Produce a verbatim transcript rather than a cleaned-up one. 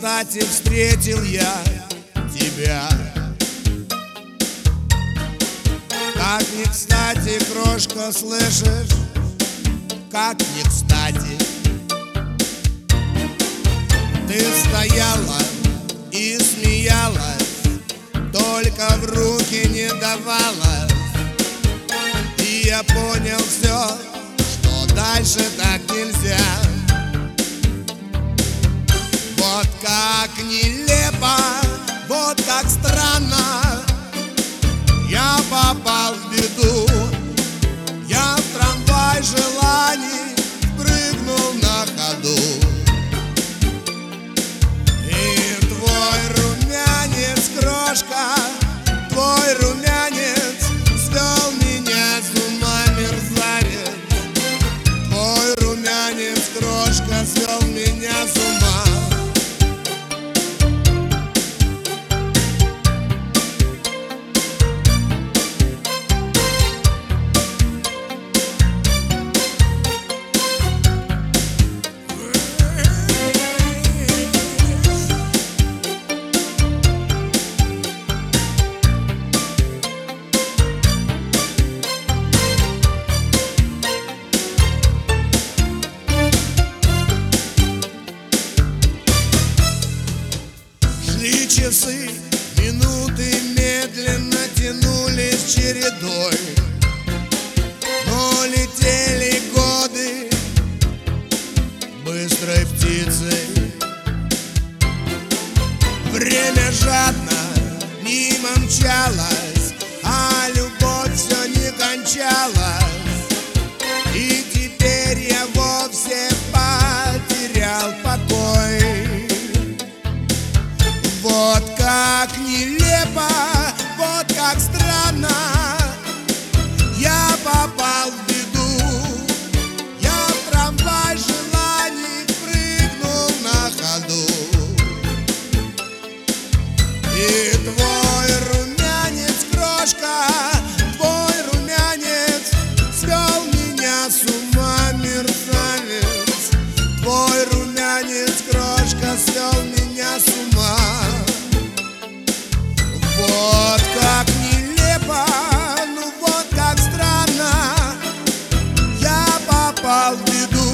кстати встретил я тебя. Как не кстати, крошка, слышишь? Как не кстати. Ты стояла и смеялась, только в руки не давала. И я понял все, что дальше так нельзя. Вот как нелепо, вот как странно я попал в беду. Я в трамвай желаний прыгнул на ходу. И твой румянец, крошка, твой румянец свел меня с ума, мерзавец. Твой румянец, крошка, свел меня с ума. Шли часы, минуты медленно тянулись чередой, но летели годы быстрой птицей. Время жадно мимо мчалось, а любовь все не кончалась. И теперь я вовсе потерял покой. Вот как нелепо, вот как странно я попал в беду. Я в трамвай желаний прыгнул на ходу. И твой румянец, крошка, твой румянец свел меня с ума, мерзавец. Твой румянец, крошка, свел меня с ума. Вот как нелепо, ну вот как странно я попал в беду.